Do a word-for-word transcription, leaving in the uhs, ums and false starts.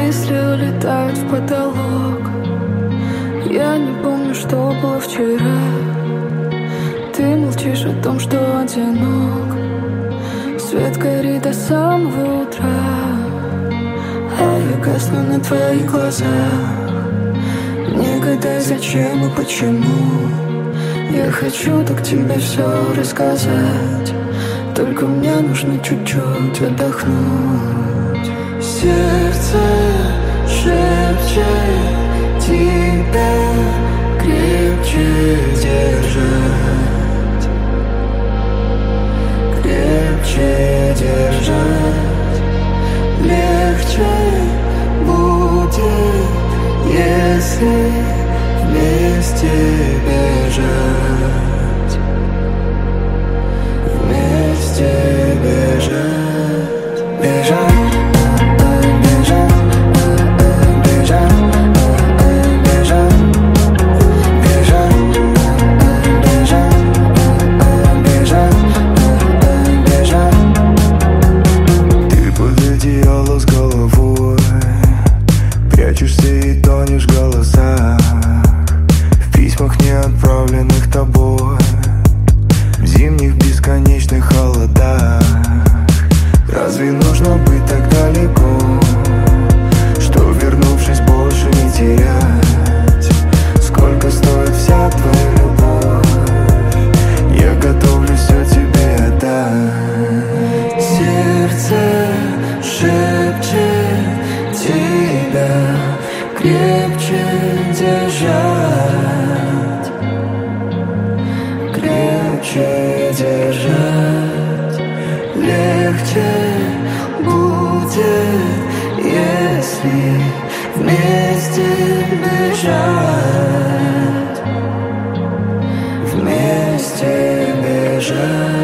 мысли улетают в потолок. Я не помню, что было вчера. Ты молчишь о том, что одинок. Свет горит до самого утра, а я гасну на твоих глазах. Не гадай, зачем и почему. Я хочу так тебе все рассказать, только мне нужно чуть-чуть отдохнуть. Сердце шепчет тебя крепче держать, крепче держать. Легче будет, если вместе бежать, вместе бежать, бежать. Прячешься и тонешь в голосах, в письмах, не отправленных тобой, в зимних бесконечных холодах. Разве нужно быть так далеко, что, вернувшись, больше не терять? Сколько стоит вся твоя любовь? Я готовлю все тебе отдать. Сердце шепчет тебя крепче держать, крепче держать. Легче будет, если вместе бежать, вместе бежать.